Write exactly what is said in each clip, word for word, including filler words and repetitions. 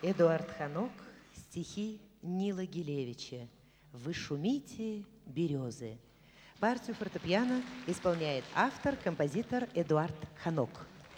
Эдуард Ханок, стихи Нила Гилевича «Вы шумите, березы». Партию фортепиано исполняет автор, композитор Эдуард Ханок.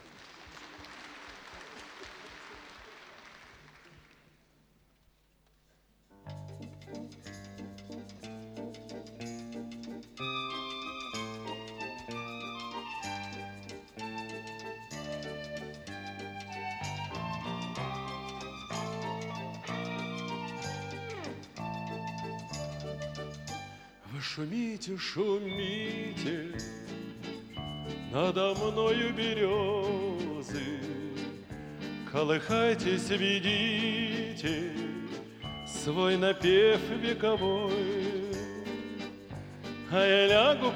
Вы шумите, шумите, надо мною березы, колыхайтесь, ведите свой напев вековой. А я лягу,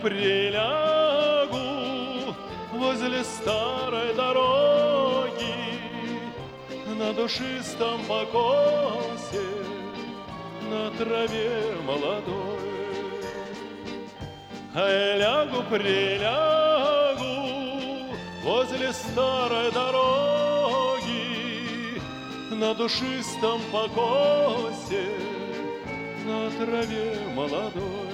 прилягу возле старой дороги на душистом покосе, на траве молодой. А я лягу, прилягу возле старой дороги на душистом покосе, на траве молодой.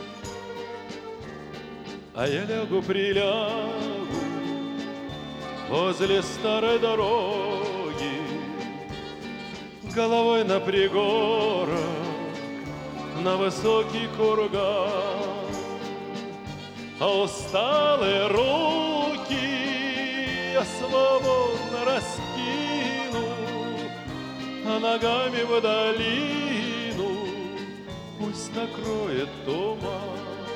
А я лягу, прилягу возле старой дороги головой на пригорок, на высокий курган. А усталые руки я свободно раскину, а ногами в долину пусть накроет туман.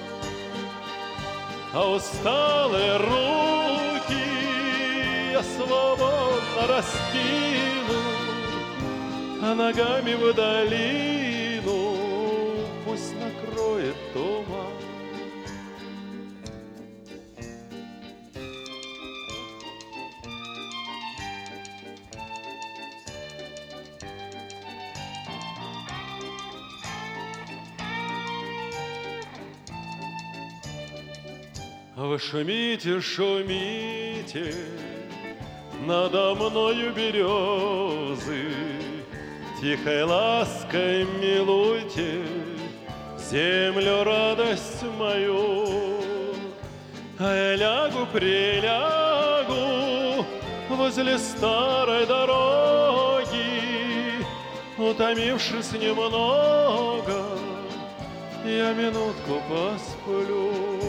А усталые руки я свободно раскину, а ногами в долину пусть накроет туман. Вы шумите, шумите, надо мною березы, тихой лаской милуйте землю, радость мою. А я лягу, прилягу возле старой дороги, утомившись немного, я минутку посплю.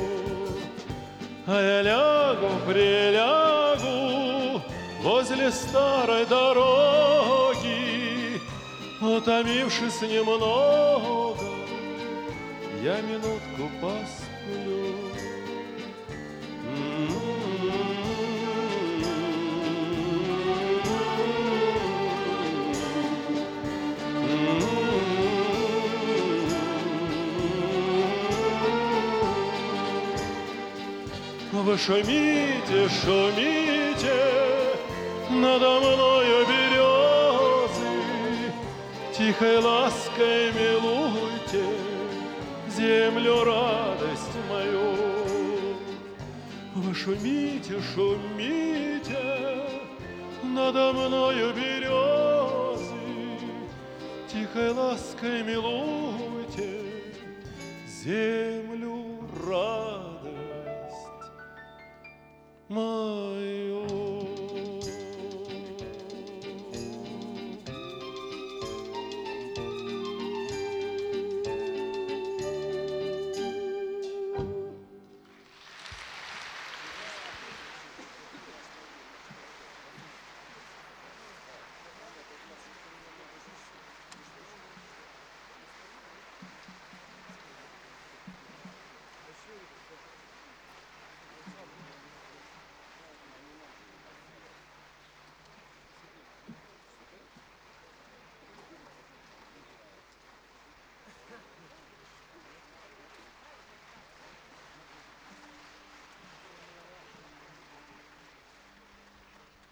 А я лягу, прилягу возле старой дороги, утомившись немного, я минутку посплю. Вы шумите, шумите, надо мною березы, тихой лаской милуйте землю, радость мою. Вы шумите, шумите, надо мною березы, тихой лаской милуйте землю, радость мою.